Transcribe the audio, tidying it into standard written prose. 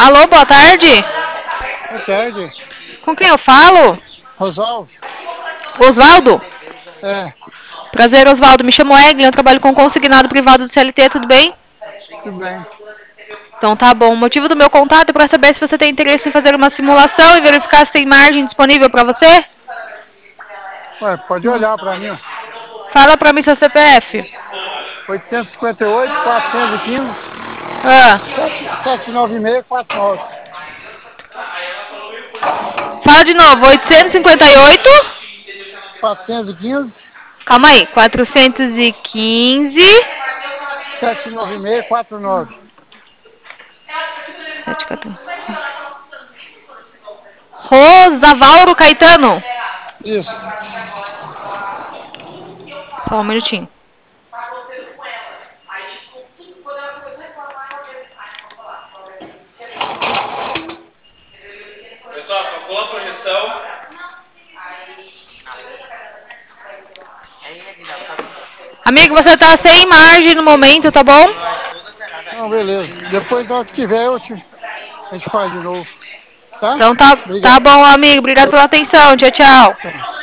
Alô, boa tarde. Boa tarde. Com quem eu falo? Rosalvo? Osvaldo? É, Prazer, Osvaldo. Me chamo Eglin, eu trabalho com consignado privado do CLT, tudo bem? tudo bem. Então tá bom. O motivo do meu contato é para saber se você tem interesse em fazer uma simulação e verificar se tem margem disponível para você. Ué, pode olhar para mim, ó. Fala para mim seu CPF. 858, 415, Ah, 79649. fala de novo. 858. 415, Calma aí. 415. 79649. 74. Rosavauro Caetano. Isso. Só um minutinho. Pessoal, calcula a projeção. Amigo, você tá sem margem no momento, tá bom? Não, beleza. Depois, na hora que tiver, a gente faz de novo. Tá? Então tá Obrigado. bom, amigo. Obrigado pela atenção. Tchau, tchau. Tchau.